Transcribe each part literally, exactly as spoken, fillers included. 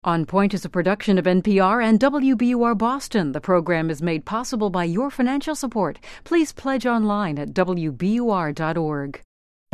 On Point is a production of N P R and W B U R Boston. The program is made possible by your financial support. Please pledge online at W B U R dot org.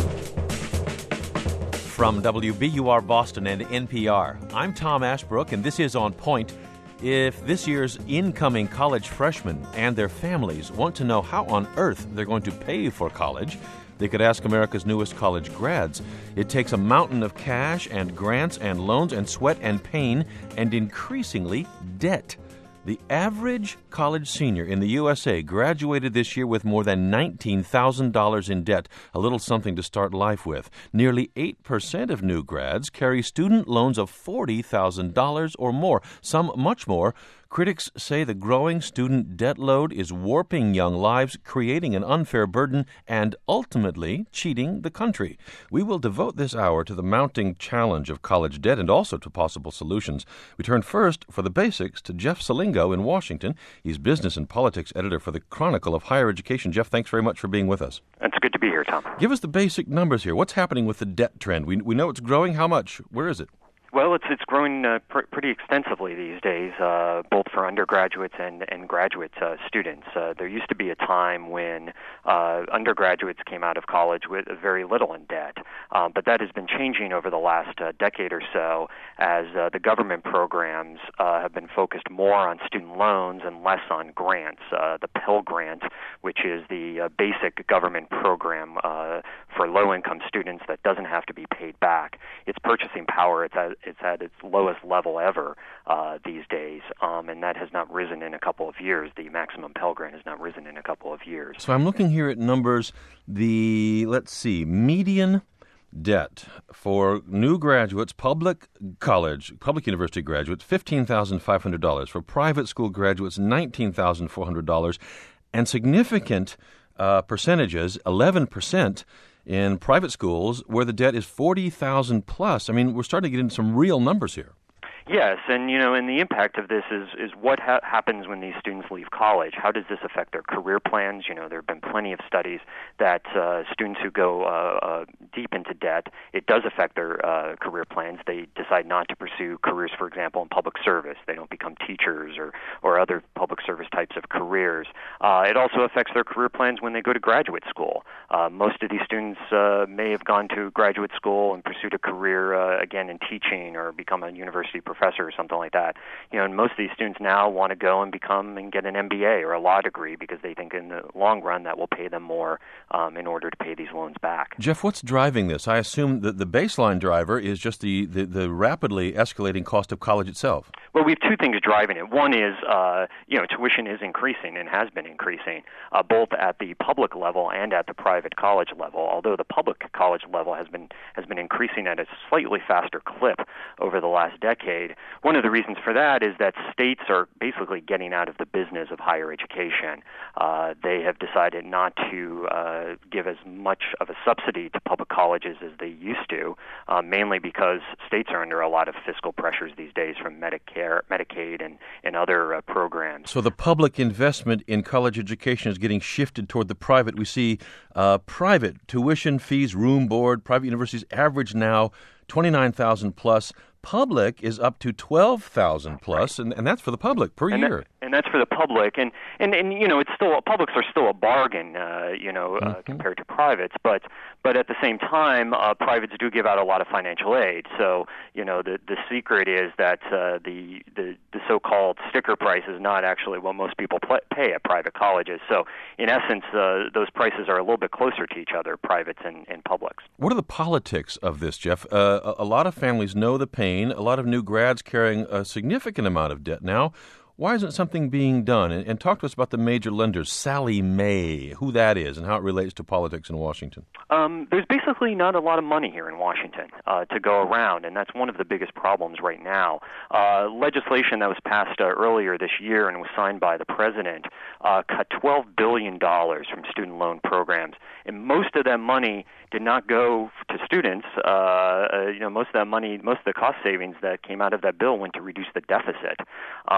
From W B U R Boston and N P R, I'm Tom Ashbrook, and this is On Point. If this year's incoming college freshmen and their families want to know how on earth they're going to pay for college, they could ask America's newest college grads. It takes a mountain of cash and grants and loans and sweat and pain and increasingly debt. The average college senior in the U S A graduated this year with more than nineteen thousand dollars in debt, a little something to start life with. Nearly eight percent of new grads carry student loans of forty thousand dollars or more, some much more. Critics say the growing student debt load is warping young lives, creating an unfair burden, and ultimately cheating the country. We will devote this hour to the mounting challenge of college debt and also to possible solutions. We turn first, for the basics, to Jeff Selingo in Washington. He's business and politics editor for the Chronicle of Higher Education. Jeff, thanks very much for being with us. It's good to be here, Tom. Give us the basic numbers here. What's happening with the debt trend? We, we know it's growing. How much? Where is it? Well, it's it's growing uh, pr- pretty extensively these days, uh, both for undergraduates and, and graduate uh, students. Uh, there used to be a time when uh, undergraduates came out of college with very little in debt, um, but that has been changing over the last uh, decade or so as uh, the government programs uh, have been focused more on student loans and less on grants. Uh, the Pell Grant, which is the uh, basic government program uh, for low-income students that doesn't have to be paid back, its purchasing power, it's at It's at its lowest level ever uh, these days, um, and that has not risen in a couple of years. The maximum Pell Grant has not risen in a couple of years. So I'm looking here at numbers. The, let's see, median debt for new graduates, public college, public university graduates, fifteen thousand five hundred dollars. For private school graduates, nineteen thousand four hundred dollars. And significant uh, percentages, eleven percent, in private schools where the debt is forty thousand plus. I mean, we're starting to get into some real numbers here. Yes, and you know, and the impact of this is is what ha- happens when these students leave college. How does this affect their career plans? You know, there have been plenty of studies that uh, students who go uh, uh, deep into debt, it does affect their uh, career plans. They decide not to pursue careers, for example, in public service. They don't become teachers or or other public service types of careers. Uh, it also affects their career plans when they go to graduate school. Uh, most of these students uh, may have gone to graduate school and pursued a career uh, again in teaching or become a university professor. professor or something like that. You know, and most of these students now want to go and become and get an M B A or a law degree because they think in the long run that will pay them more um, in order to pay these loans back. Jeff, what's driving this? I assume that the baseline driver is just the, the, the rapidly escalating cost of college itself. Well, we have two things driving it. One is, uh, you know, tuition is increasing and has been increasing, uh, both at the public level and at the private college level, although the public college level has been has been increasing at a slightly faster clip over the last decade. One of the reasons for that is that states are basically getting out of the business of higher education. Uh, they have decided not to uh, give as much of a subsidy to public colleges as they used to, uh, mainly because states are under a lot of fiscal pressures these days from Medicare, Medicaid, and, and other uh, programs. So the public investment in college education is getting shifted toward the private. We see uh, private tuition fees, room board, private universities average now twenty-nine thousand plus. Public is up to twelve thousand plus, and, and that's for the public per and year. That, and that's for the public, and, and, and you know, it's still publics are still a bargain, uh, you know, uh, mm-hmm. compared to privates. But but at the same time, uh, privates do give out a lot of financial aid. So you know, the the secret is that uh, the, the the so-called sticker price is not actually what most people pl- pay at private colleges. So in essence, uh, those prices are a little bit closer to each other, privates and, and publics. What are the politics of this, Jeff? Uh, a, a lot of families know the pain. A lot of new grads carrying a significant amount of debt now. Why isn't something being done? And, and talk to us about the major lenders, Sallie Mae, who that is, and how it relates to politics in Washington. Um, there's basically not a lot of money here in Washington uh, to go around, and that's one of the biggest problems right now. Uh, legislation that was passed uh, earlier this year and was signed by the president uh, cut twelve billion dollars from student loan programs, and most of that money did not go to students. Uh, uh, you know, most of that money, most of the cost savings that came out of that bill went to reduce the deficit. Um,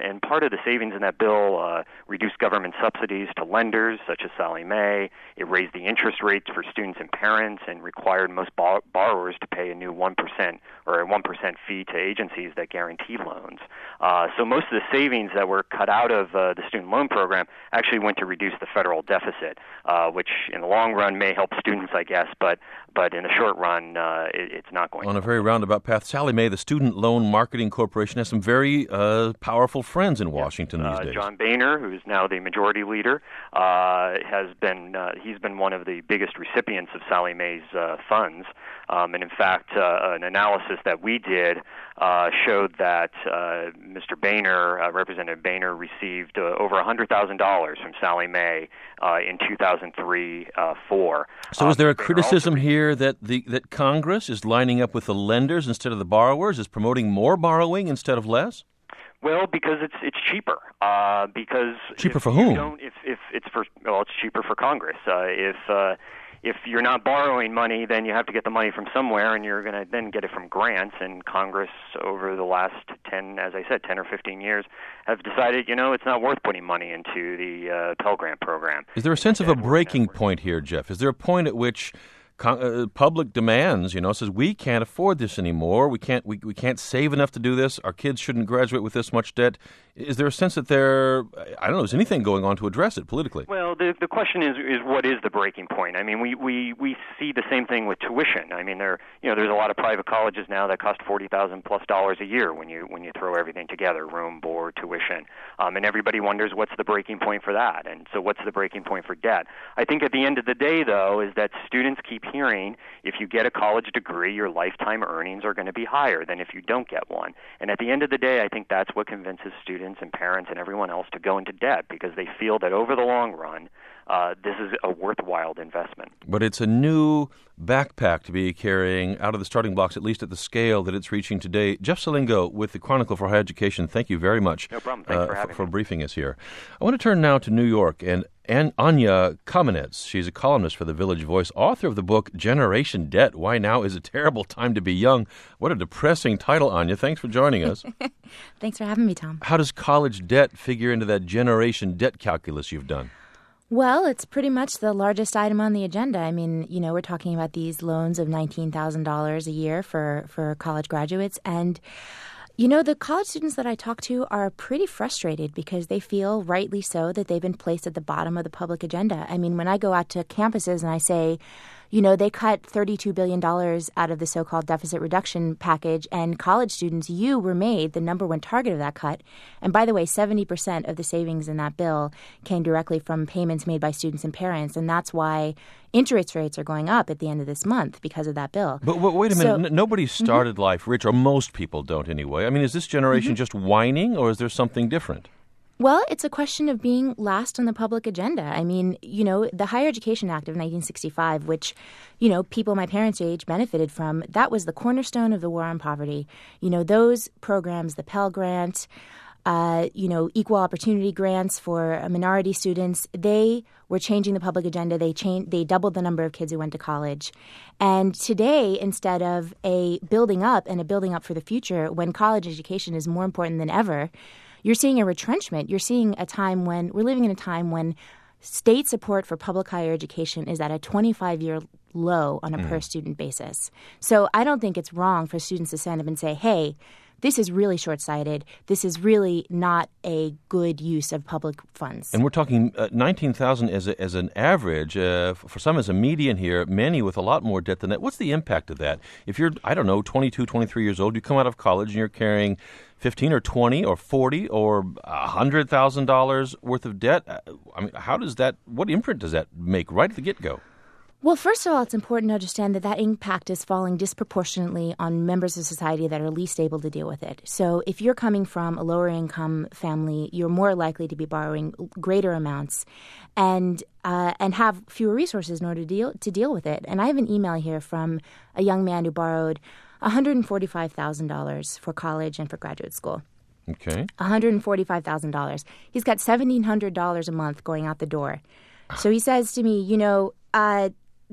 and part of the savings in that bill uh, reduced government subsidies to lenders such as Sallie Mae. It raised the interest rates for students and parents and required most bor- borrowers to pay a new one percent or a one percent fee to agencies that guarantee loans. Uh, so most of the savings that were cut out of uh, the student loan program actually went to reduce the federal deficit, uh, which in the long run may help students, I guess, but but in the short run, uh, it, it's not going On to. a very roundabout path, Sallie Mae, the Student Loan Marketing Corporation, has some very uh, powerful friends in Washington uh, these days. John Boehner, who's now the majority leader, uh, has been uh, he's been one of the biggest recipients of Sallie Mae's uh, funds. Um, and in fact, uh, an analysis that we did uh, showed that uh, Mister Boehner, uh, Representative Boehner, received uh, over one hundred thousand dollars from Sallie Mae uh, in two thousand three uh, four. So uh, is there a Boehner criticism also- here that the that Congress is lining up with the lenders instead of the borrowers, is promoting more borrowing instead of less? Well, because it's it's cheaper. Uh, because Cheaper if for you whom? Don't, if if it's for well, it's cheaper for Congress. Uh, if uh, if you're not borrowing money, then you have to get the money from somewhere, and you're going to then get it from grants. And Congress, over the last ten, as I said, ten or fifteen years, have decided, you know, it's not worth putting money into the uh, Pell Grant program. Is there a sense of a Instead, we're breaking gonna- point here, Jeff? Is there a point at which con- uh, public demands, you know, says we can't afford this anymore, we can't we, we can't save enough to do this, our kids shouldn't graduate with this much debt? Is there a sense that there, I don't know, is anything going on to address it politically? Well, the the question is is what is the breaking point? I mean, we, we, we see the same thing with tuition. I mean, there you know there's a lot of private colleges now that cost forty thousand plus dollars a year when you when you throw everything together, room, board, tuition, um, and everybody wonders what's the breaking point for that, and so what's the breaking point for debt? I think at the end of the day, though, is that students keep hearing if you get a college degree, your lifetime earnings are going to be higher than if you don't get one, and at the end of the day, I think that's what convinces students and parents and everyone else to go into debt because they feel that over the long run, uh, this is a worthwhile investment. But it's a new backpack to be carrying out of the starting blocks, at least at the scale that it's reaching today. Jeff Selingo with the Chronicle for Higher Education, thank you very much. No problem. Thanks uh, for having for me. briefing us here. I want to turn now to New York and and Anya Kamenetz. She's a columnist for the Village Voice, author of the book Generation Debt, Why Now is a Terrible Time to Be Young. What a depressing title, Anya. Thanks for joining us. Thanks for having me, Tom. How does college debt figure into that generation debt calculus you've done? Well, it's pretty much the largest item on the agenda. I mean, you know, we're talking about these loans of nineteen thousand dollars a year for, for college graduates. And, you know, the college students that I talk to are pretty frustrated because they feel, rightly so, that they've been placed at the bottom of the public agenda. I mean, when I go out to campuses and I say, you know, they cut thirty-two billion dollars out of the so-called deficit reduction package, and college students, you were made the number one target of that cut. And by the way, seventy percent of the savings in that bill came directly from payments made by students and parents, and that's why interest rates are going up at the end of this month because of that bill. But, but wait a minute, So- N- nobody started mm-hmm. life rich, or most people don't anyway. I mean, is this generation mm-hmm. just whining, or is there something different? Well, it's a question of being last on the public agenda. I mean, you know, the Higher Education Act of nineteen sixty-five, which, you know, people my parents' age benefited from, that was the cornerstone of the war on poverty. You know, those programs, the Pell Grant, uh, you know, equal opportunity grants for minority students, they were changing the public agenda. They changed, they doubled the number of kids who went to college. And today, instead of a building up and a building up for the future, when college education is more important than ever, you're seeing a retrenchment. You're seeing a time when we're living in a time when state support for public higher education is at a twenty-five-year low on a mm. per-student basis. So I don't think it's wrong for students to stand up and say, hey, this is really short-sighted. This is really not a good use of public funds. And we're talking uh, nineteen thousand as a, as an average. Uh, for some as a median here, many with a lot more debt than that. What's the impact of that? If you're, I don't know, twenty-two, twenty-three years old, you come out of college and you're carrying fifteen or twenty or forty or one hundred thousand dollars worth of debt. I mean, how does that, what imprint does that make right at the get-go? Well, first of all, it's important to understand that that impact is falling disproportionately on members of society that are least able to deal with it. So if you're coming from a lower income family, you're more likely to be borrowing greater amounts and uh, and have fewer resources in order to deal, to deal with it. And I have an email here from a young man who borrowed one hundred forty-five thousand dollars for college and for graduate school. Okay. one hundred forty-five thousand dollars. He's got seventeen hundred dollars a month going out the door. So he says to me, you know, uh,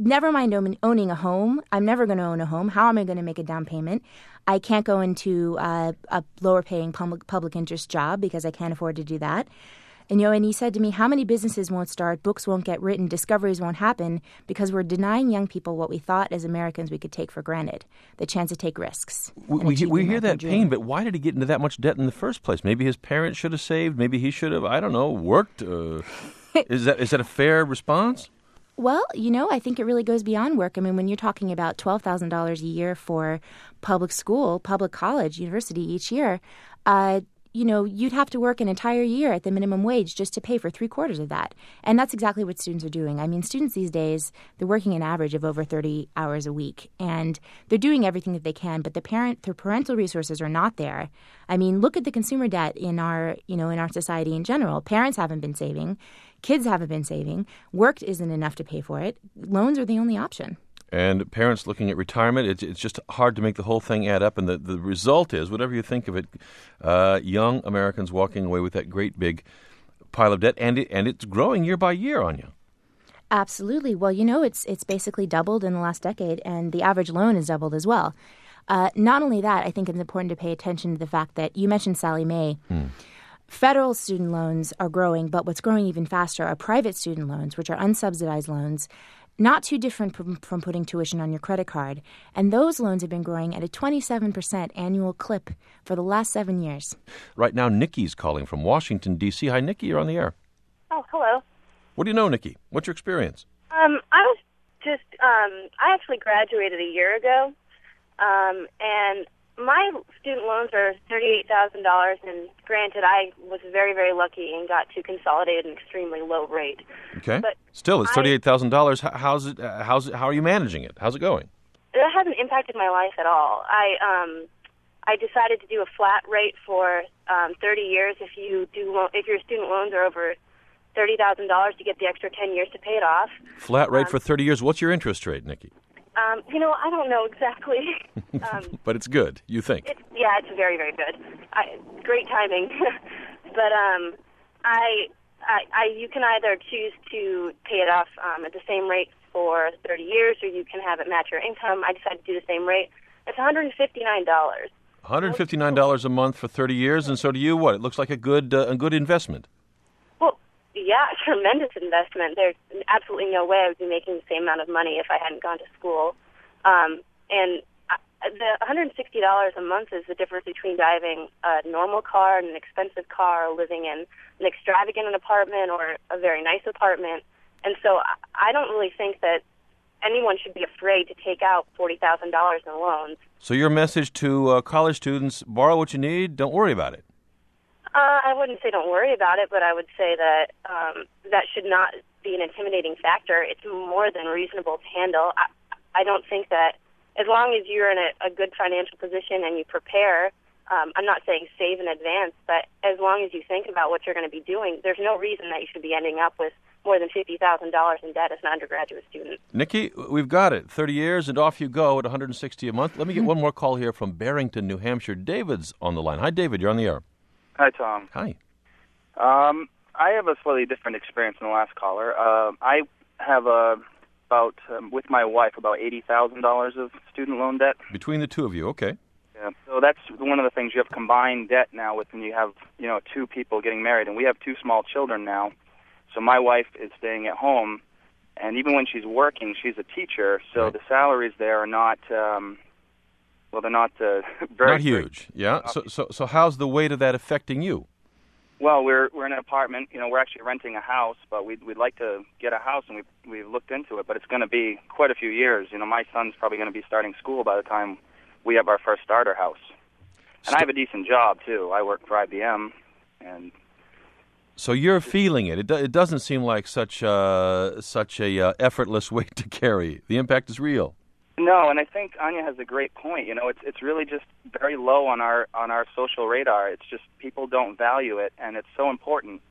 never mind own, owning a home. I'm never going to own a home. How am I going to make a down payment? I can't go into uh, a lower-paying public, public interest job because I can't afford to do that. And, you know, and he said to me, how many businesses won't start, books won't get written, discoveries won't happen because we're denying young people what we thought as Americans we could take for granted, the chance to take risks. We, we, we hear that pain, but why did he get into that much debt in the first place? Maybe his parents should have saved. Maybe he should have, I don't know, worked. Uh, is that is that a fair response? Well, you know, I think it really goes beyond work. I mean, when you're talking about twelve thousand dollars a year for public school, public college, university each year, uh, you know, you'd have to work an entire year at the minimum wage just to pay for three quarters of that. And that's exactly what students are doing. I mean, students these days, they're working an average of over thirty hours a week. And they're doing everything that they can, but the parent, their parental resources are not there. I mean, look at the consumer debt in our, you know, in our society in general. Parents haven't been saving. Kids haven't been saving. Work isn't enough to pay for it. Loans are the only option. And parents looking at retirement, it's, it's just hard to make the whole thing add up. And the, the result is, whatever you think of it, uh, young Americans walking away with that great big pile of debt. And, it, and it's growing year by year, Anya. Absolutely. Well, you know, it's it's basically doubled in the last decade, and the average loan has doubled as well. Uh, not only that, I think it's important to pay attention to the fact that you mentioned Sallie Mae. Hmm. Federal student loans are growing, but what's growing even faster are private student loans, which are unsubsidized loans, not too different from, from putting tuition on your credit card. And those loans have been growing at a twenty-seven percent annual clip for the last seven years. Right now, Nikki's calling from Washington, D C Hi, Nikki, you're on the air. Oh, hello. What do you know, Nikki? What's your experience? Um, I was just, um, I actually graduated a year ago, um, and my student loans are thirty-eight thousand dollars, and granted, I was very, very lucky and got to consolidate an extremely low rate. Okay. But still, it's thirty-eight thousand dollars. How's it? Uh, how's it? How are you managing it? How's it going? It hasn't impacted my life at all. I um, I decided to do a flat rate for um, thirty years. If you do, lo- if your student loans are over thirty thousand dollars, you get the extra ten years to pay it off. Flat rate um, for thirty years. What's your interest rate, Nikki? Um, you know, I don't know exactly. um, but it's good, you think? It's, yeah, it's very, very good. I, great timing. but um, I, I, I, you can either choose to pay it off um, at the same rate for thirty years, or you can have it match your income. I decided to do the same rate. It's one hundred fifty-nine dollars. one hundred fifty-nine dollars a month for thirty years, and so do you. What? It looks like a good, uh, a good investment. Well, yeah, tremendous investment. There's absolutely no way I would be making the same amount of money if I hadn't gone to school. Um, and I, the one hundred sixty dollars a month is the difference between driving a normal car and an expensive car, or living in an extravagant apartment or a very nice apartment. And so I, I don't really think that anyone should be afraid to take out forty thousand dollars in loans. So your message to uh, college students, borrow what you need, don't worry about it. Uh, I wouldn't say don't worry about it, but I would say that um, that should not be an intimidating factor. It's more than reasonable to handle. I, I don't think that as long as you're in a, a good financial position and you prepare, um, I'm not saying save in advance, but as long as you think about what you're going to be doing, there's no reason that you should be ending up with more than fifty thousand dollars in debt as an undergraduate student. Nikki, we've got it. thirty years and off you go at one hundred sixty dollars a month. Let me get one more call here from Barrington, New Hampshire. David's on the line. Hi, David. You're on the air. Hi, Tom. Hi. Um, I have a slightly different experience than the last caller. Uh, I have a, about, um, with my wife, about eighty thousand dollars of student loan debt. Between the two of you, okay. Yeah. So that's one of the things. You have combined debt now with when you have, you know, two people getting married. And we have two small children now. So my wife is staying at home. And even when she's working, she's a teacher. So right. the salaries there are not... Um, Well, they're not uh, very not huge. Very, yeah. So, so, so, how's the weight of that affecting you? Well, we're we're in an apartment. You know, we're actually renting a house, but we'd we'd like to get a house, and we we looked into it. But it's going to be quite a few years. You know, my son's probably going to be starting school by the time we have our first starter house. And St- I have a decent job too. I work for I B M, and so you're feeling it. It, do, it doesn't seem like such uh, such a uh, effortless weight to carry. The impact is real. No, and I think Anya has a great point. You know, it's it's really just very low on our on our social radar. It's just people don't value it, and it's so important.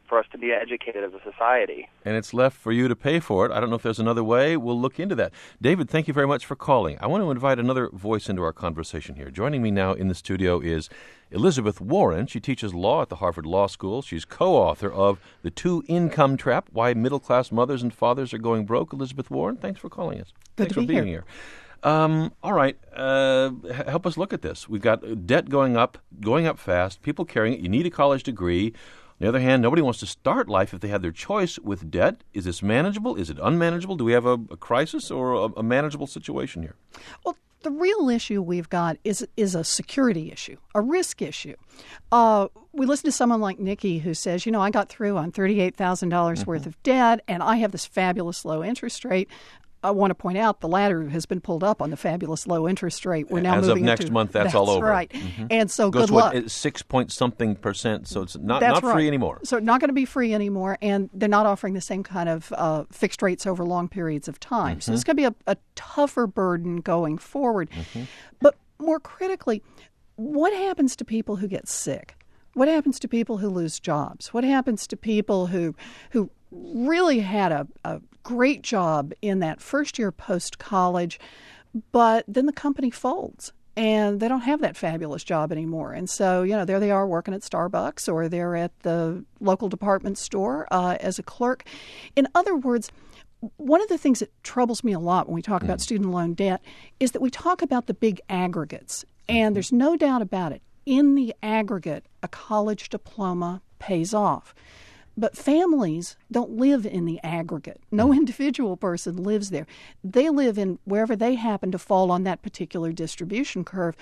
for us to be educated as a society. And it's left for you to pay for it. I don't know if there's another way. We'll look into that. David, thank you very much for calling. I want to invite another voice into our conversation here. Joining me now in the studio is Elizabeth Warren. She teaches law at the Harvard Law School. She's co-author of The Two-Income Trap, Why Middle-Class Mothers and Fathers Are Going Broke. Elizabeth Warren, thanks for calling us. Good thanks to for be being here. here. Um, all right. Uh, h- help us look at this. We've got debt going up, going up fast, people carrying it. You need a college degree. On the other hand, nobody wants to start life if they had their choice with debt. Is this manageable? Is it unmanageable? Do we have a, a crisis or a, a manageable situation here? Well, the real issue we've got is is a security issue, a risk issue. Uh, we listen to someone like Nikki who says, you know, I got through on thirty-eight thousand dollars mm-hmm. worth of debt, and I have this fabulous low interest rate. I want to point out the ladder has been pulled up on the fabulous low interest rate. We're now As moving of next into, month, that's, that's all over. Right. Mm-hmm. And so Goes good luck. What, six point something percent, so it's not, that's not free right. anymore. So not going to be free anymore, and they're not offering the same kind of uh, fixed rates over long periods of time. Mm-hmm. So it's going to be a, a tougher burden going forward. Mm-hmm. But more critically, what happens to people who get sick? What happens to people who lose jobs? What happens to people who who really had a, a great job in that first year post-college, but then the company folds and they don't have that fabulous job anymore. And so, you know, there they are working at Starbucks or they're at the local department store uh, as a clerk. In other words, one of the things that troubles me a lot when we talk mm. about student loan debt is that we talk about the big aggregates. And there's no doubt about it. In the aggregate, a college diploma pays off. But families don't live in the aggregate. No individual person lives there. They live in wherever they happen to fall on that particular distribution curve.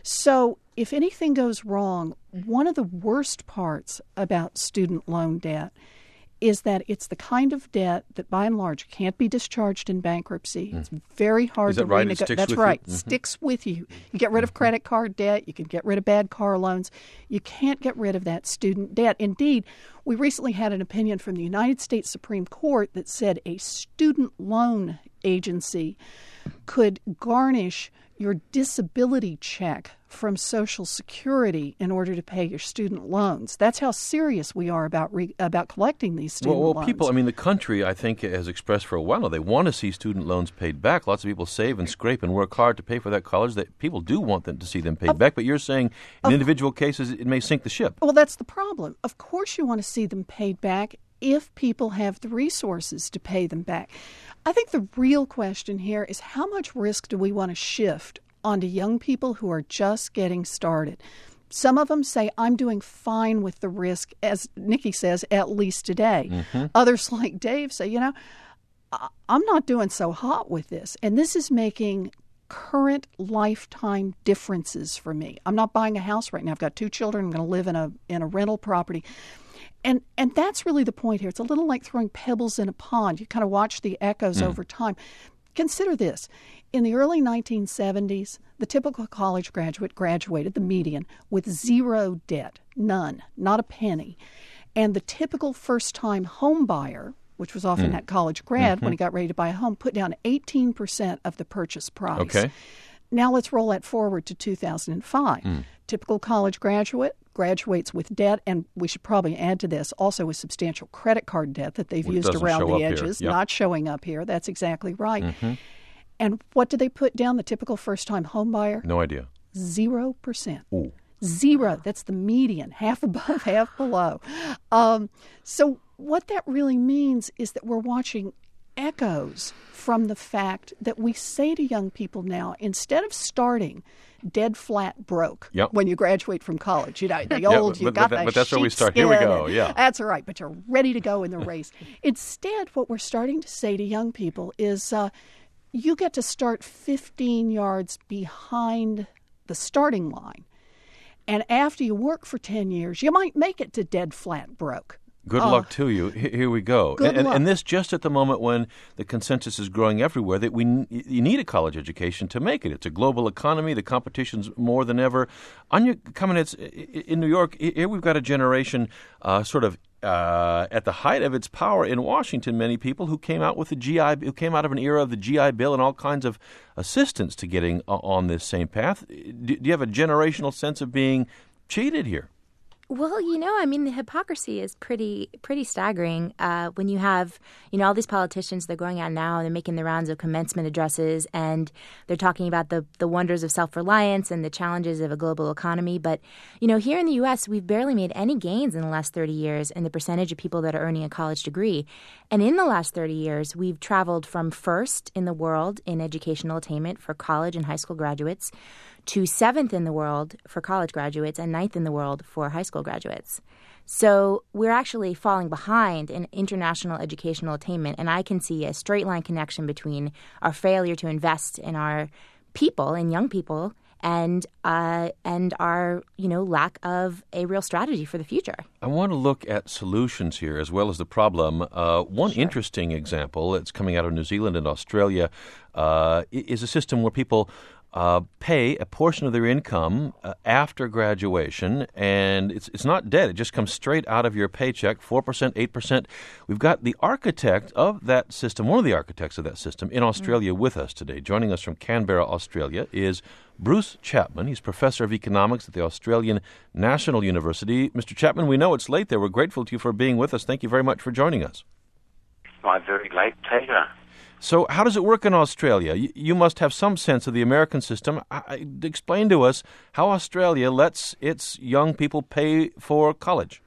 So if anything goes wrong, one of the worst parts about student loan debt is that it's the kind of debt that, by and large, can't be discharged in bankruptcy. Mm. It's very hard is that to right? renegotiate. That's right. Mm-hmm. Sticks with you. You get rid of credit card debt. You can get rid of bad car loans. You can't get rid of that student debt. Indeed, we recently had an opinion from the United States Supreme Court that said a student loan agency could garnish your disability check from Social Security in order to pay your student loans. That's how serious we are about re- about collecting these student well, well, loans. people, I mean, the country, I think, has expressed for a while now they want to see student loans paid back. Lots of people save and scrape and work hard to pay for that college. That people do want them to see them paid of, back, but you're saying in of, individual cases it may sink the ship. Well, that's the problem. Of course you want to see them paid back if people have the resources to pay them back. I think the real question here is how much risk do we want to shift onto young people who are just getting started? Some of them say, I'm doing fine with the risk, as Nikki says, at least today. Mm-hmm. Others, like Dave, say, you know, I'm not doing so hot with this. And this is making current lifetime differences for me. I'm not buying a house right now. I've got two children. I'm going to live in a in a rental property. And and that's really the point here. It's a little like throwing pebbles in a pond. You kind of watch the echoes mm. over time. Consider this. In the early nineteen seventies, the typical college graduate graduated, the median, with zero debt, none, not a penny. And the typical first-time home buyer, which was often mm. that college grad mm-hmm. when he got ready to buy a home, put down eighteen percent of the purchase price. Okay. Now let's roll that forward to two thousand five. Mm. Typical college graduate graduates with debt, and we should probably add to this, also with substantial credit card debt that they've Which used around the edges, yep. not showing up here. That's exactly right. Mm-hmm. And what do they put down, the typical first-time home buyer? No idea. Zero percent. Ooh. Zero. That's the median, half above, half below. Um, so what that really means is that we're watching echoes from the fact that we say to young people now, instead of starting dead flat broke yep. when you graduate from college, you know, the old, yeah, you but, got but, that But that's where we start. Here we go, yeah. That's right, but you're ready to go in the race. Instead, what we're starting to say to young people is, uh, you get to start fifteen yards behind the starting line. And after you work for ten years, you might make it to dead flat broke. Good uh, luck to you. Here we go. Good and, luck. and this just at the moment when the consensus is growing everywhere that we you need a college education to make it. It's a global economy. The competition's more than ever. Anya Kamenetz, in New York, here we've got a generation uh, sort of uh, at the height of its power in Washington, many people who came out with the G I, who came out of an era of the G I Bill and all kinds of assistance to getting on this same path. Do, do you have a generational sense of being cheated here? Well, you know, I mean, the hypocrisy is pretty pretty staggering uh, when you have, you know, all these politicians, they're going out now and they're making the rounds of commencement addresses and they're talking about the, the wonders of self-reliance and the challenges of a global economy. But, you know, here in the U S, we've barely made any gains in the last thirty years in the percentage of people that are earning a college degree. And in the last thirty years, we've traveled from first in the world in educational attainment for college and high school graduates to seventh in the world for college graduates and ninth in the world for high school graduates. So we're actually falling behind in international educational attainment, and I can see a straight line connection between our failure to invest in our people, in young people, and uh, and our, you know, lack of a real strategy for the future. I want to look at solutions here as well as the problem. Uh, one Sure. interesting example that's coming out of New Zealand and Australia uh, is a system where people Uh, pay a portion of their income uh, after graduation, and it's it's not debt. It just comes straight out of your paycheck, four percent, eight percent. We've got the architect of that system, one of the architects of that system in Australia mm. with us today. Joining us from Canberra, Australia, is Bruce Chapman. He's professor of economics at the Australian National University. Mister Chapman, we know it's late there. We're grateful to you for being with us. Thank you very much for joining us. My very late pleasure. So how does it work in Australia? You, you must have some sense of the American system. I, explain to us how Australia lets its young people pay for college.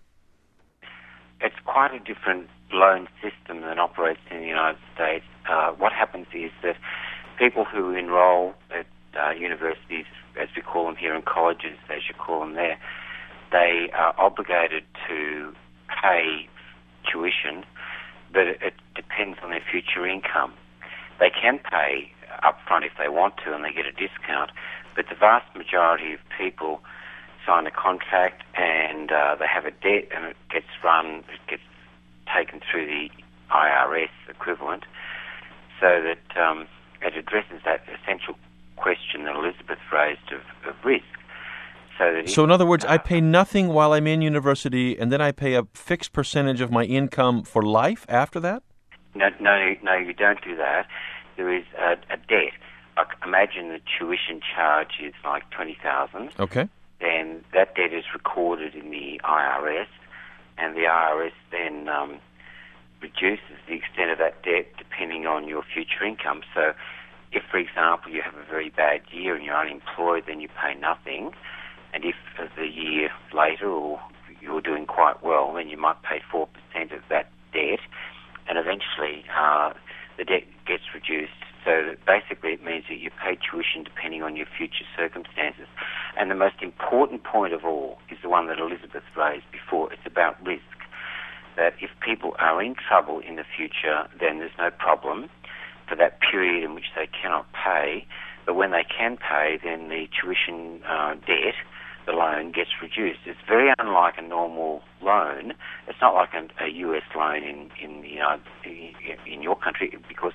It's quite a different loan system than operates in the United States. Uh, what happens is that people who enroll at uh, universities, as we call them here, and colleges, as you call them there, they are obligated to pay tuition, but it depends on their future income. They can pay upfront if they want to and they get a discount, but the vast majority of people sign a contract and uh, they have a debt and it gets run, it gets taken through the I R S equivalent, so that um, it addresses that essential question that Elizabeth raised of, of risk. So, that so if, in other words, uh, I pay nothing while I'm in university, and then I pay a fixed percentage of my income for life after that? No, no, no, you don't do that. There is a, a debt. Like, imagine the tuition charge is like twenty thousand dollars. Okay. Then that debt is recorded in the I R S, and the I R S then um, reduces the extent of that debt depending on your future income. So if, for example, you have a very bad year and you're unemployed, then you pay nothing. And if the year later or you're doing quite well, then you might pay four percent of that debt. And eventually uh, the debt gets reduced. So that basically it means that you pay tuition depending on your future circumstances. And the most important point of all is the one that Elizabeth raised before. It's about risk. That if people are in trouble in the future, then there's no problem for that period in which they cannot pay. But when they can pay, then the tuition uh, debt, the loan, gets reduced. It's very unlike a normal loan. It's not like a, a U S loan in in the United, in your country, because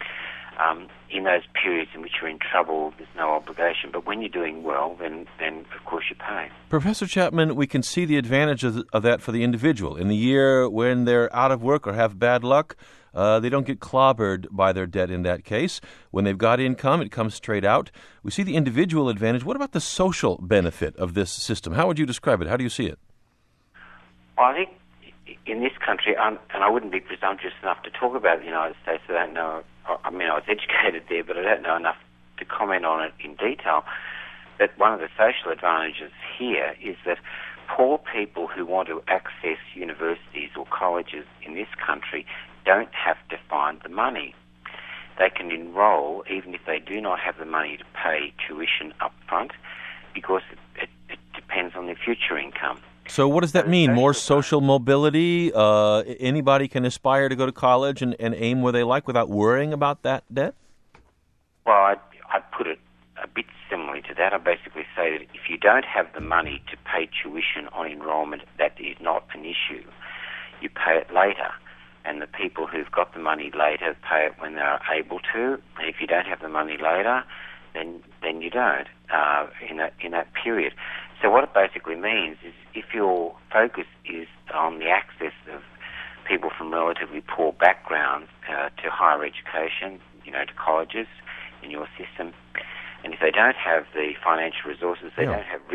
um, in those periods in which you're in trouble, there's no obligation. But when you're doing well, then then of course you pay. Professor Chapman, we can see the advantage of, of that for the individual. In the year when they're out of work or have bad luck, Uh, they don't get clobbered by their debt in that case. When they've got income, it comes straight out. We see the individual advantage. What about the social benefit of this system? How would you describe it? How do you see it? Well, I think in this country, I'm, and I wouldn't be presumptuous enough to talk about the United States. I don't know. I mean, I was educated there, but I don't know enough to comment on it in detail. But one of the social advantages here is that poor people who want to access universities or colleges in this country don't have to find the money. They can enroll even if they do not have the money to pay tuition up front, because it, it, it depends on their future income. So what does that so mean? More social social mobility? Uh, anybody can aspire to go to college and, and aim where they like without worrying about that debt? Well, I'd, I'd put it a bit similarly to that. I basically say that if you don't have the money to pay tuition on enrolment, that is not an issue. You pay it later. And the people who've got the money later pay it when they're able to. And if you don't have the money later, then then you don't uh, in that in that period. So what it basically means is, if your focus is on the access of people from relatively poor backgrounds uh, to higher education, you know, to colleges in your system, and if they don't have the financial resources, they yeah. don't have rich and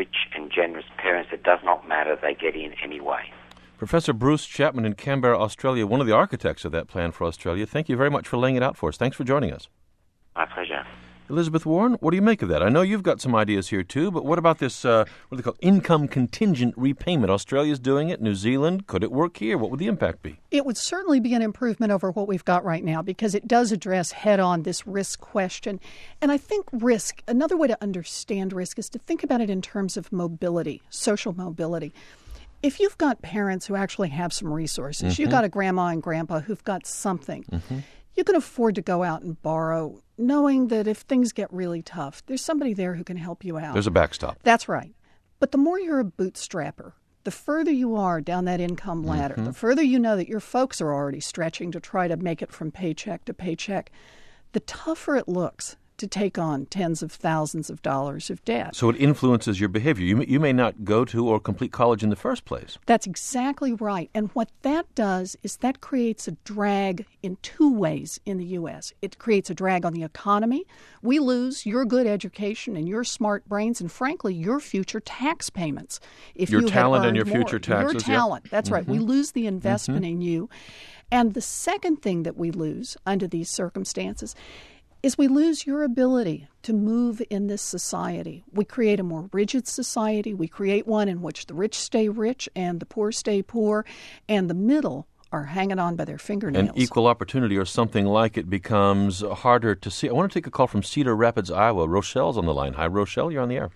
generous parents, it does not matter. They get in anyway. Professor Bruce Chapman in Canberra, Australia, one of the architects of that plan for Australia. Thank you very much for laying it out for us. Thanks for joining us. My pleasure. Elizabeth Warren, what do you make of that? I know you've got some ideas here too, but what about this, uh, what do they call income contingent repayment? Australia's doing it, New Zealand. Could it work here? What would the impact be? It would certainly be an improvement over what we've got right now because it does address head-on this risk question. And I think risk, another way to understand risk is to think about it in terms of mobility, social mobility. If you've got parents who actually have some resources, mm-hmm. you've got a grandma and grandpa who've got something, mm-hmm. you can afford to go out and borrow, knowing that if things get really tough, there's somebody there who can help you out. There's a backstop. That's right. But the more you're a bootstrapper, the further you are down that income ladder, mm-hmm. the further you know that your folks are already stretching to try to make it from paycheck to paycheck, the tougher it looks to take on tens of thousands of dollars of debt. So it influences your behavior. You may, you may not go to or complete college in the first place. That's exactly right. And what that does is that creates a drag in two ways in the U S. It creates a drag on the economy. We lose your good education and your smart brains and, frankly, your future tax payments. If your you talent had and your more. future taxes. Your talent. Yep. That's mm-hmm. right. We lose the investment mm-hmm. in you. And the second thing that we lose under these circumstances is we lose your ability to move in this society. We create a more rigid society. We create one in which the rich stay rich and the poor stay poor, and the middle are hanging on by their fingernails. And equal opportunity or something like it becomes harder to see. I want to take a call from Cedar Rapids, Iowa. Rochelle's on the line. Hi, Rochelle. You're on the air.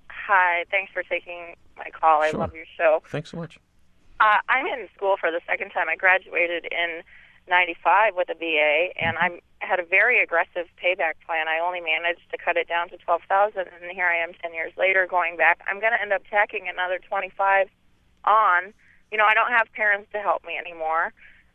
Hi. Thanks for taking my call. I Sure. love your show. Thanks so much. Uh, I'm in school for the second time. I graduated in ninety-five with a B A, and I had a very aggressive payback plan. I only managed to cut it down to twelve thousand dollars, and here I am ten years later going back. I'm going to end up tacking another twenty-five on. You know, I don't have parents to help me anymore,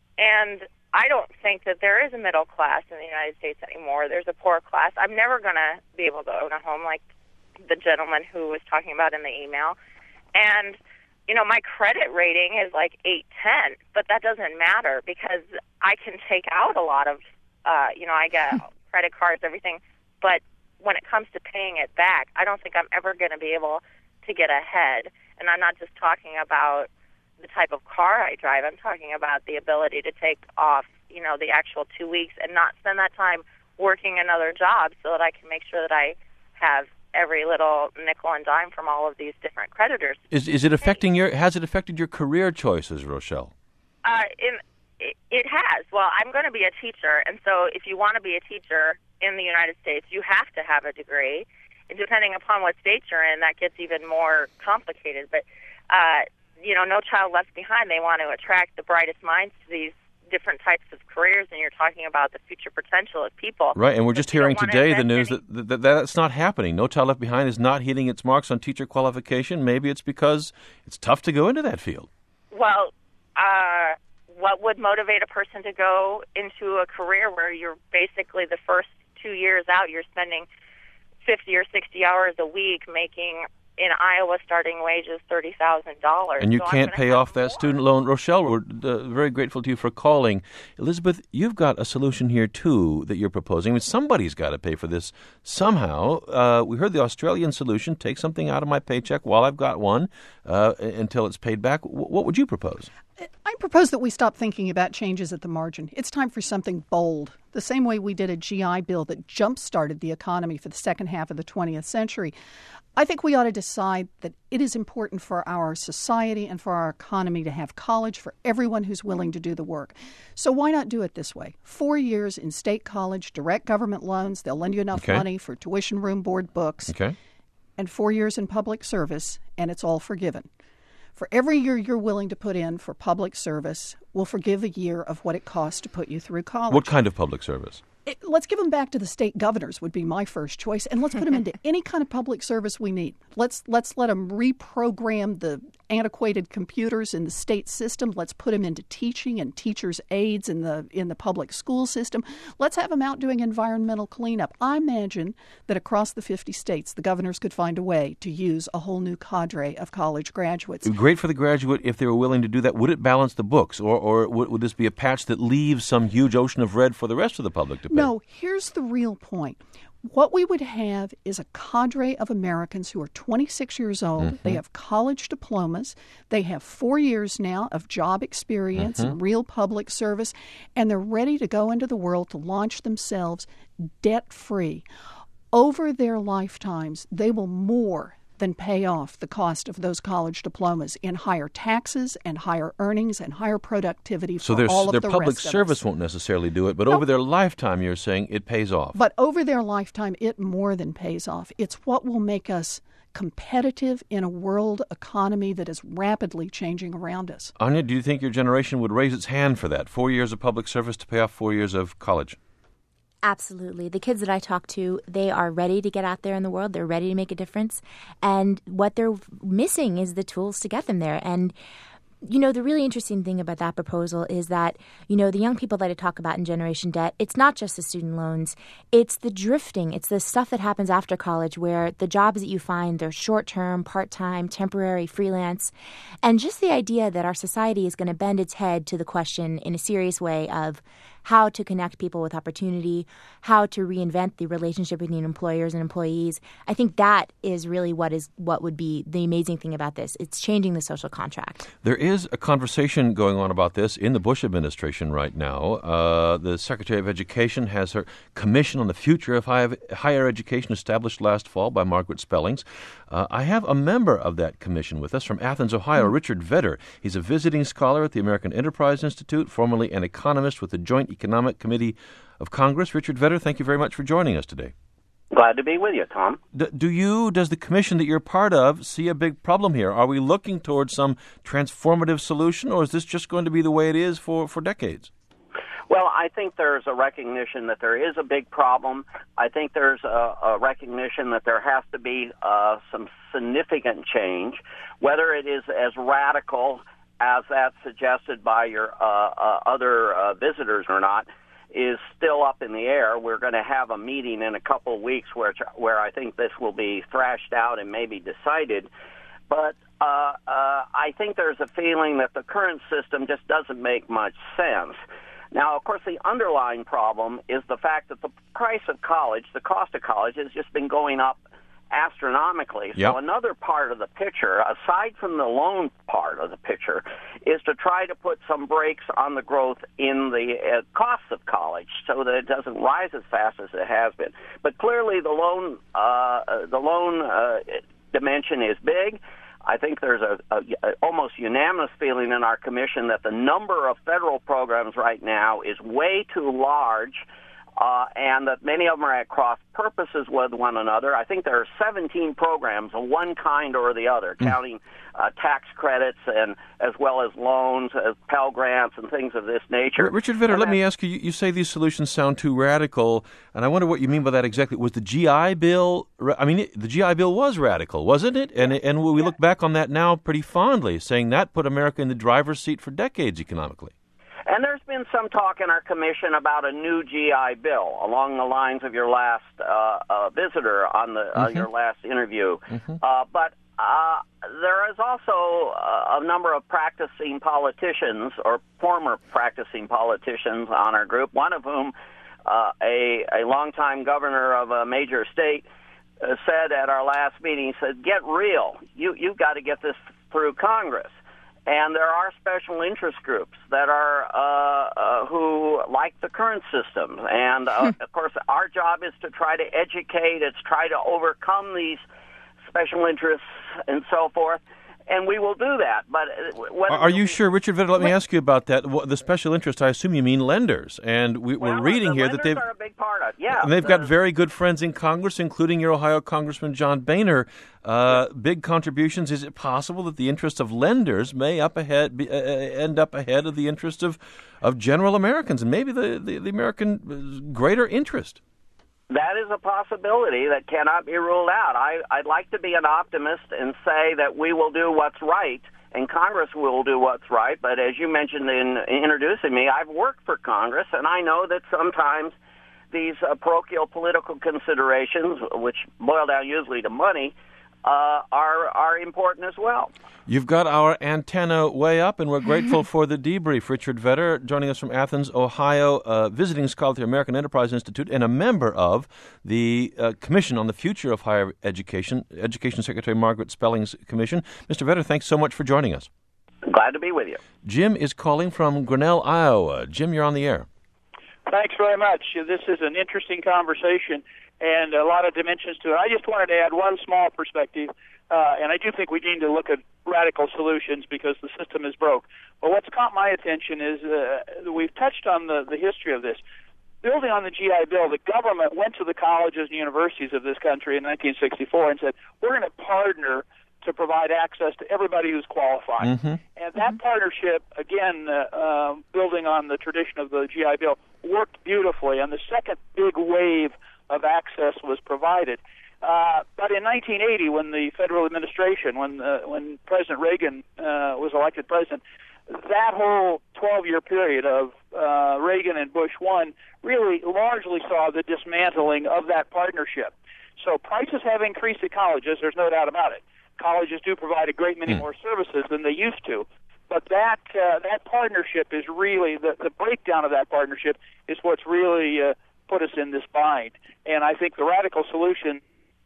and I don't think that there is a middle class in the United States anymore. There's a poor class. I'm never going to be able to own a home like the gentleman who was talking about in the email, and you know, my credit rating is like eight ten, but that doesn't matter because I can take out a lot of, uh, you know, I get credit cards, everything. But when it comes to paying it back, I don't think I'm ever going to be able to get ahead. And I'm not just talking about the type of car I drive. I'm talking about the ability to take off, you know, the actual two weeks and not spend that time working another job so that I can make sure that I have every little nickel and dime from all of these different creditors. Is is it affecting your? Has it affected your career choices, Rochelle? Uh, in, it, it has. Well, I'm going to be a teacher, and so if you want to be a teacher in the United States, you have to have a degree. And depending upon what state you're in, that gets even more complicated. But uh, you know, No Child Left Behind, they want to attract the brightest minds to these different types of careers, and you're talking about the future potential of people. Right, and we're just hearing today the news any... that, that that's not happening. No Child Left Behind is not hitting its marks on teacher qualification. Maybe it's because it's tough to go into that field. Well, uh, what would motivate a person to go into a career where you're basically the first two years out, you're spending fifty or sixty hours a week making, in Iowa, starting wages thirty thousand dollars. And you so can't pay off that more. student loan. Rochelle, we're uh, very grateful to you for calling. Elizabeth, you've got a solution here, too, that you're proposing. I mean, somebody's got to pay for this somehow. Uh, we heard the Australian solution, take something out of my paycheck while I've got one uh, until it's paid back. W- what would you propose? I propose that we stop thinking about changes at the margin. It's time for something bold, the same way we did a G I Bill that jump-started the economy for the second half of the twentieth century. I think we ought to decide that it is important for our society and for our economy to have college for everyone who's willing to do the work. So why not do it this way? Four years in state college, direct government loans, they'll lend you enough okay. money for tuition, room, board, books, okay. and four years in public service, and it's all forgiven. For every year you're willing to put in for public service, we'll forgive a year of what it costs to put you through college. What kind of public service? It, let's give them back to the state governors would be my first choice, and let's put them into any kind of public service we need. Let's let's let them reprogram the antiquated computers in the state system. Let's put them into teaching and teachers' aides in the in the public school system. Let's have them out doing environmental cleanup. I imagine that across the fifty states, the governors could find a way to use a whole new cadre of college graduates. Great for the graduate if they were willing to do that. Would it balance the books, or, or would, would this be a patch that leaves some huge ocean of red for the rest of the public to pay? No, here's the real point. What we would have is a cadre of Americans who are twenty-six years old. Mm-hmm. They have college diplomas. They have four years now of job experience mm-hmm. and real public service, and they're ready to go into the world to launch themselves debt-free. Over their lifetimes, they will more than pay off the cost of those college diplomas in higher taxes and higher earnings and higher productivity so for all of their the public rest of service us. Won't necessarily do it, but no. over their lifetime, you're saying it pays off. But over their lifetime, it more than pays off. It's what will make us competitive in a world economy that is rapidly changing around us. Anya, do you think your generation would raise its hand for that? Four years of public service to pay off four years of college? Absolutely. The kids that I talk to, they are ready to get out there in the world. They're ready to make a difference. And what they're missing is the tools to get them there. And, you know, the really interesting thing about that proposal is that, you know, the young people that I talk about in Generation Debt, it's not just the student loans. It's the drifting. It's the stuff that happens after college where the jobs that you find, they're short-term, part-time, temporary, freelance. And just the idea that our society is going to bend its head to the question in a serious way of how to connect people with opportunity, how to reinvent the relationship between employers and employees. I think that is really what is what would be the amazing thing about this. It's changing the social contract. There is a conversation going on about this in the Bush administration right now. Uh, the Secretary of Education has her Commission on the Future of Higher Education established last fall by Margaret Spellings. Uh, I have a member of that commission with us from Athens, Ohio, mm-hmm. Richard Vedder. He's a visiting scholar at the American Enterprise Institute, formerly an economist with the Joint Economic Committee of Congress. Richard Vedder, thank you very much for joining us today. Glad to be with you, Tom. D- do you, does the commission that you're part of, see a big problem here? Are we looking towards some transformative solution, or is this just going to be the way it is for, for decades? Well, I think there's a recognition that there is a big problem. I think there's a, a recognition that there has to be uh, some significant change, whether it is as radical as that's suggested by your uh, uh, other uh, visitors or not, is still up in the air. We're going to have a meeting in a couple of weeks where where I think this will be thrashed out and maybe decided. But uh, uh, I think there's a feeling that the current system just doesn't make much sense. Now, of course, the underlying problem is the fact that the price of college, the cost of college, has just been going up astronomically. Yep. So another part of the picture, aside from the loan part of the picture, is to try to put some brakes on the growth in the uh, costs of college so that it doesn't rise as fast as it has been. But clearly the loan, uh, the loan uh, dimension is big. I think there's a, a, a almost unanimous feeling in our commission that the number of federal programs right now is way too large, uh, and that many of them are at cross purposes with one another. I think there are seventeen programs of one kind or the other, mm. counting uh, tax credits and as well as loans, as Pell Grants and things of this nature. Richard Vedder, let me ask you, you say these solutions sound too radical, and I wonder what you mean by that exactly. Was the G I Bill, I mean, the G I Bill was radical, wasn't it? And, and we look back on that now pretty fondly, saying that put America in the driver's seat for decades economically. And there's been some talk in our commission about a new G I Bill along the lines of your last uh, uh, visitor on the uh, mm-hmm. your last interview. Mm-hmm. Uh, but uh, there is also uh, a number of practicing politicians or former practicing politicians on our group, one of whom, uh, a, a longtime governor of a major state, uh, said at our last meeting, he said, get real. You, you've got to get this through Congress. And there are special interest groups that are uh, uh, who like the current system. And, uh, of course, our job is to try to educate, it's try to overcome these special interests and so forth. And we will do that. But Are, are you sure, Richard Vedder? Let me ask you about that. The special interest, I assume you mean lenders. And we, well, we're reading the here that they've... are a big part of it, yeah. And they've the, got very good friends in Congress, including your Ohio Congressman John Boehner. Uh, big contributions. Is it possible that the interests of lenders may up ahead, be, uh, end up ahead of the interest of, of general Americans and maybe the, the, the American greater interest? That is a possibility that cannot be ruled out. I, I'd like to be an optimist and say that we will do what's right, and Congress will do what's right. But as you mentioned in introducing me, I've worked for Congress, and I know that sometimes these uh, parochial political considerations, which boil down usually to money, uh, are are important as well. You've got our antenna way up, and we're grateful for the debrief. Richard Vedder joining us from Athens, Ohio, uh, visiting scholar at the American Enterprise Institute and a member of the uh, Commission on the Future of Higher Education, Education Secretary Margaret Spelling's commission. Mister Vedder, thanks so much for joining us. Glad to be with you. Jim is calling from Grinnell, Iowa. Jim, you're on the air. Thanks very much. This is an interesting conversation and a lot of dimensions to it. I just wanted to add one small perspective, uh, and I do think we need to look at radical solutions because the system is broke. But what's caught my attention is uh, we've touched on the, the history of this. Building on the G I Bill, the government went to the colleges and universities of this country in nineteen sixty-four and said, we're going to partner to provide access to everybody who's qualified. Mm-hmm. And that mm-hmm. partnership, again, uh, uh, building on the tradition of the G I Bill, worked beautifully, and the second big wave of access was provided. Uh, but in nineteen eighty, when the federal administration, when uh, when President Reagan uh, was elected president, that whole twelve-year period of uh, Reagan and Bush one really largely saw the dismantling of that partnership. So prices have increased at colleges, there's no doubt about it. Colleges do provide a great many mm. more services than they used to. But that uh, that partnership is really, the, the breakdown of that partnership is what's really uh, put us in this bind. And I think the radical solution...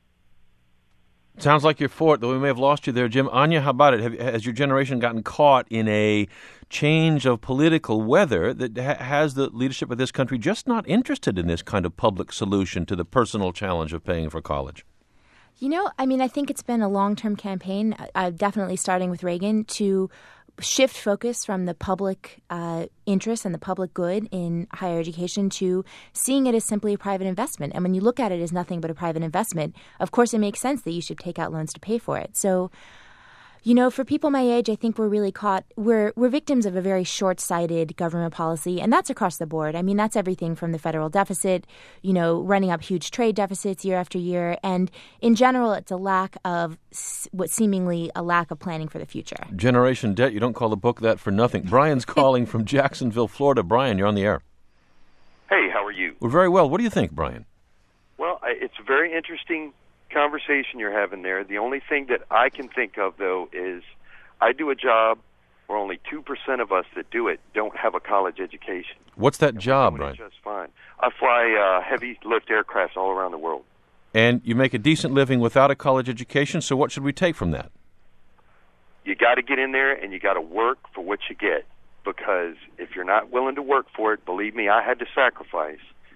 Sounds like you're for it, though we may have lost you there, Jim. Anya, how about it? Have, has your generation gotten caught in a change of political weather that ha- has the leadership of this country just not interested in this kind of public solution to the personal challenge of paying for college? You know, I mean, I think it's been a long-term campaign, uh, definitely starting with Reagan, to shift focus from the public uh, interest and the public good in higher education to seeing it as simply a private investment. And when you look at it as nothing but a private investment, of course it makes sense that you should take out loans to pay for it. So, you know, for people my age, I think we're really caught, we're we're victims of a very short-sighted government policy, and that's across the board. I mean, that's everything from the federal deficit, you know, running up huge trade deficits year after year, and in general, it's a lack of, what seemingly a lack of planning for the future. Generation Debt, you don't call the book that for nothing. Brian's calling from Jacksonville, Florida. Brian, you're on the air. Hey, how are you? We're very well. What do you think, Brian? Well, I, it's a very interesting conversation you're having there. The only thing that I can think of, though, is I do a job where only two percent of us that do it don't have a college education. What's that and job, we're Brian? Just fine. I fly uh, heavy lift aircrafts all around the world. And you make a decent living without a college education, so what should we take from that? You got to get in there and you got to work for what you get, because if you're not willing to work for it, believe me, I had to sacrifice.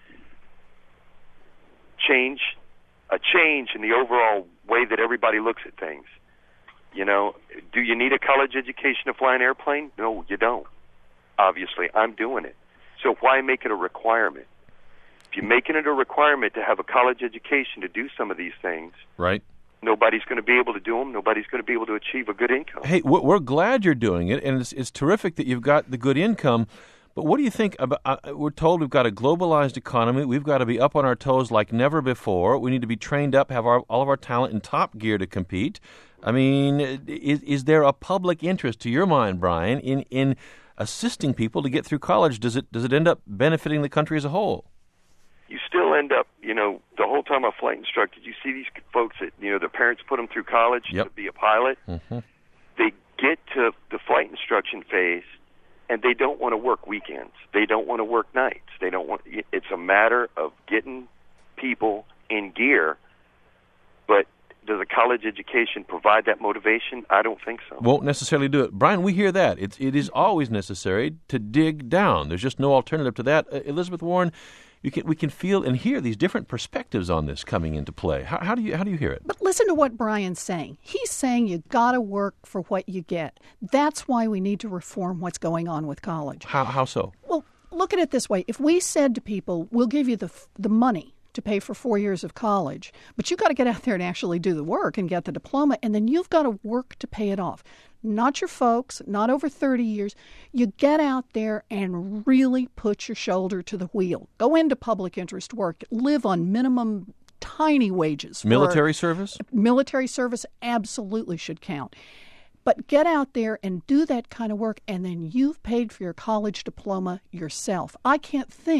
Change a change in the overall way that everybody looks at things. You know, do you need a college education to fly an airplane? No, you don't. Obviously, I'm doing it. So why make it a requirement? If you're making it a requirement to have a college education to do some of these things, right? Nobody's going to be able to do them. Nobody's going to be able to achieve a good income. Hey, we're glad you're doing it, and it's, it's terrific that you've got the good income. But what do you think about, uh, we're told we've got a globalized economy. We've got to be up on our toes like never before. We need to be trained up, have our, all of our talent in top gear to compete. I mean, is, is there a public interest, to your mind, Brian, in, in assisting people to get through college? Does it, does it end up benefiting the country as a whole? You still end up, you know, the whole time I flight instructed, you see these folks that, you know, their parents put them through college yep. to be a pilot. Mm-hmm. They get to the flight instruction phase, and they don't want to work weekends. They don't want to work nights. They don't want. It's a matter of getting people in gear. But does a college education provide that motivation? I don't think so. Won't necessarily do it. Brian, we hear that. It's, it is always necessary to dig down. There's just no alternative to that. Uh, Elizabeth Warren, you can, we can feel and hear these different perspectives on this coming into play. How, how do you how do you hear it? But listen to what Brian's saying. He's saying you got to work for what you get. That's why we need to reform what's going on with college. How how so? Well, look at it this way. If we said to people, we'll give you the the money to pay for four years of college, but you've got to get out there and actually do the work and get the diploma, and then you've got to work to pay it off. Not your folks, not over thirty years. You get out there and really put your shoulder to the wheel. Go into public interest work. Live on minimum tiny wages. Military service? Military service absolutely should count. But get out there and do that kind of work, and then you've paid for your college diploma yourself. I can't think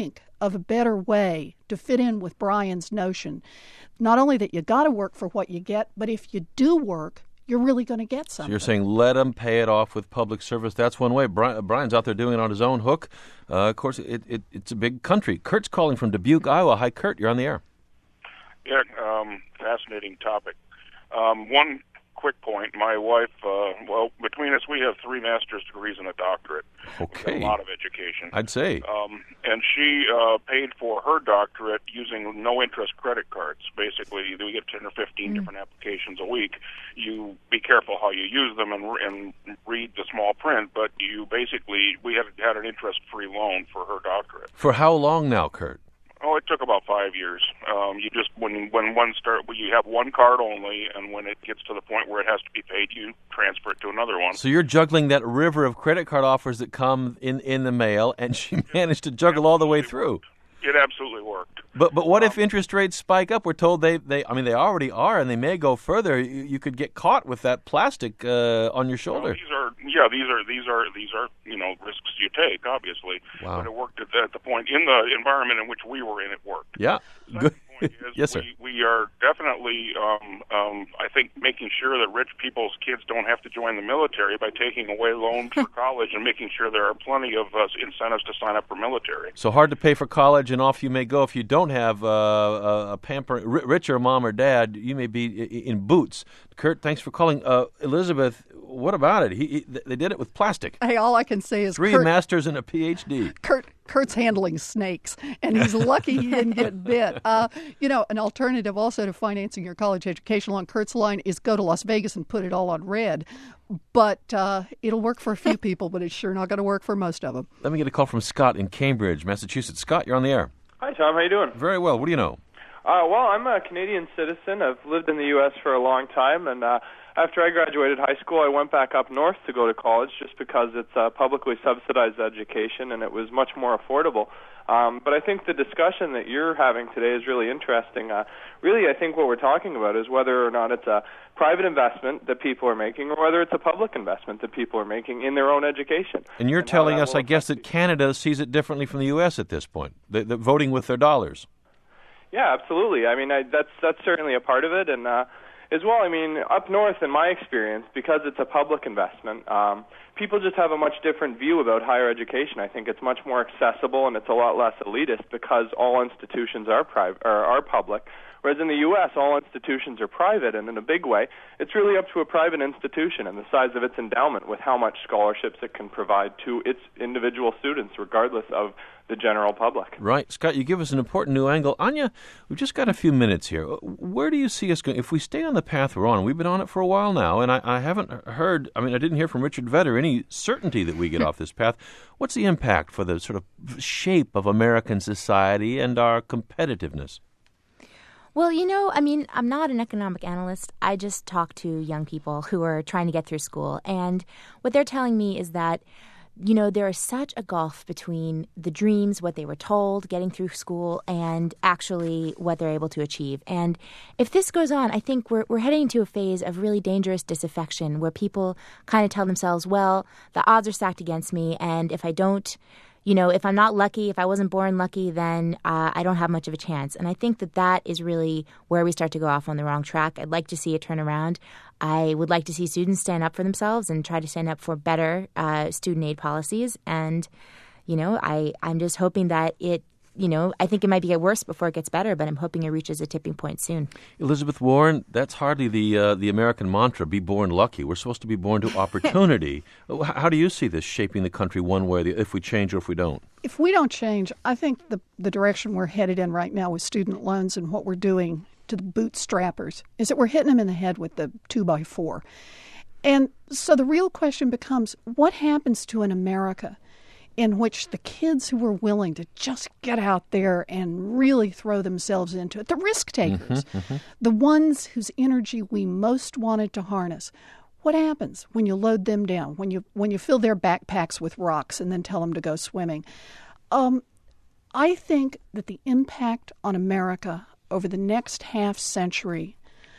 of a better way to fit in with Brian's notion. Not only that you got to work for what you get, but if you do work, you're really going to get something. So you're saying let them pay it off with public service. That's one way. Brian, Brian's out there doing it on his own hook. Uh, of course, it, it, it's a big country. Kurt's calling from Dubuque, Iowa. Hi, Kurt. You're on the air. Yeah, um, fascinating topic. Um, one quick point. My wife, uh, well, between us, we have three master's degrees and a doctorate. Okay. We've got a lot of education. I'd say. Um, and she uh, paid for her doctorate using no-interest credit cards. Basically, we get ten or fifteen mm. different applications a week. You be careful how you use them and, and read the small print, but you basically, we had, had an interest-free loan for her doctorate. For how long now, Kurt? Oh, it took about five years. Um, you just when when one start, when you have one card only, and when it gets to the point where it has to be paid, you transfer it to another one. So you're juggling that river of credit card offers that come in, in the mail, and she managed to juggle all the way through. It absolutely worked. But but what um, if interest rates spike up? We're told they, they I mean they already are, and they may go further. You, you could get caught with that plastic uh, on your shoulder. Well, these are yeah these are these are these are you know risks you take, obviously. Wow. But it worked at the, at the point in the environment in which we were in. It worked. Yeah. Good. Is yes, sir. We, we are definitely, um, um, I think, making sure that rich people's kids don't have to join the military by taking away loans for college and making sure there are plenty of uh, incentives to sign up for military. So hard to pay for college, and off you may go. If you don't have uh, a, a pamper, richer mom or dad, you may be in boots. Kurt, thanks for calling. Uh, Elizabeth, what about it? He, he, they did it with plastic. Hey, all I can say is three Kurt, masters and a P H D. Kurt, Kurt's handling snakes, and he's lucky he didn't get bit. Uh, you know, an alternative also to financing your college education along Kurt's line is go to Las Vegas and put it all on red. But uh, it'll work for a few people, but it's sure not going to work for most of them. Let me get a call from Scott in Cambridge, Massachusetts. Scott, you're on the air. Hi, Tom. How you doing? Very well. What do you know? Uh, well, I'm a Canadian citizen. I've lived in the U S for a long time, and uh, after I graduated high school, I went back up north to go to college just because it's a publicly subsidized education and it was much more affordable. Um, but I think the discussion that you're having today is really interesting. Uh, really, I think what we're talking about is whether or not it's a private investment that people are making or whether it's a public investment that people are making in their own education. And you're and telling us, I guess, that Canada sees it differently from the U S at this point, the, the voting with their dollars. Yeah, absolutely. I mean, I, that's that's certainly a part of it, and uh, as well, I mean, up north, in my experience, because it's a public investment, um, people just have a much different view about higher education. I think it's much more accessible, and it's a lot less elitist because all institutions are private or are public. Whereas in the U S, all institutions are private, and in a big way, it's really up to a private institution and the size of its endowment with how much scholarships it can provide to its individual students, regardless of the general public. Right. Scott, you give us an important new angle. Anya, we've just got a few minutes here. Where do you see us going? If we stay on the path we're on, we've been on it for a while now, and I, I haven't heard, I mean, I didn't hear from Richard Vedder any certainty that we get off this path. What's the impact for the sort of shape of American society and our competitiveness? Well, you know, I mean, I'm not an economic analyst. I just talk to young people who are trying to get through school. And what they're telling me is that, you know, there is such a gulf between the dreams, what they were told, getting through school, and actually what they're able to achieve. And if this goes on, I think we're we're heading into a phase of really dangerous disaffection where people kind of tell themselves, well, the odds are stacked against me, and if I don't, you know, if I'm not lucky, if I wasn't born lucky, then uh, I don't have much of a chance. And I think that that is really where we start to go off on the wrong track. I'd like to see it turn around. I would like to see students stand up for themselves and try to stand up for better uh, student aid policies. And, you know, I, I'm just hoping that it, you know, I think it might get worse before it gets better, but I'm hoping it reaches a tipping point soon. Elizabeth Warren, that's hardly the uh, the American mantra, be born lucky. We're supposed to be born to opportunity. How do you see this shaping the country one way, or the, if we change or if we don't? If we don't change, I think the, the direction we're headed in right now with student loans and what we're doing to the bootstrappers is that we're hitting them in the head with the two by four. And so the real question becomes, what happens to an America in which the kids who were willing to just get out there and really throw themselves into it, the risk takers, mm-hmm, mm-hmm. the ones whose energy we most wanted to harness, what happens when you load them down, when you when you fill their backpacks with rocks and then tell them to go swimming? Um, I think that the impact on America over the next half century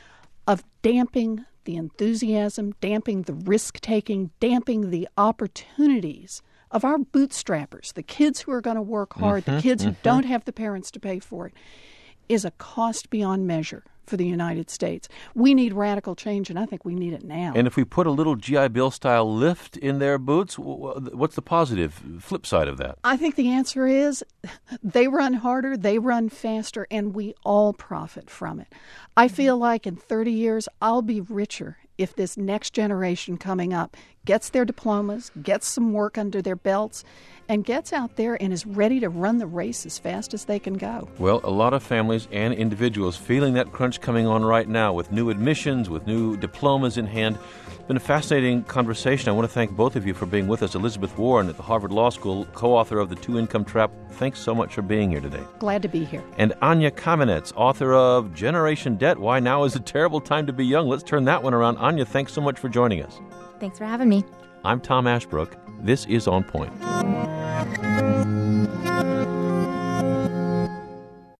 of damping the enthusiasm, damping the risk-taking, damping the opportunities of our bootstrappers, the kids who are going to work hard, mm-hmm, the kids who mm-hmm. don't have the parents to pay for it, is a cost beyond measure for the United States. We need radical change, and I think we need it now. And if we put a little G I Bill-style lift in their boots, what's the positive flip side of that? I think the answer is they run harder, they run faster, and we all profit from it. I feel like in thirty years, I'll be richer if this next generation coming up gets their diplomas, gets some work under their belts, and gets out there and is ready to run the race as fast as they can go. Well, a lot of families and individuals feeling that crunch coming on right now with new admissions, with new diplomas in hand. It's been a fascinating conversation. I want to thank both of you for being with us. Elizabeth Warren at the Harvard Law School, co-author of The Two-Income Trap. Thanks so much for being here today. Glad to be here. And Anya Kamenetz, author of Generation Debt, Why Now is a Terrible Time to Be Young. Let's turn that one around. Anya, thanks so much for joining us. Thanks for having me. I'm Tom Ashbrook. This is On Point.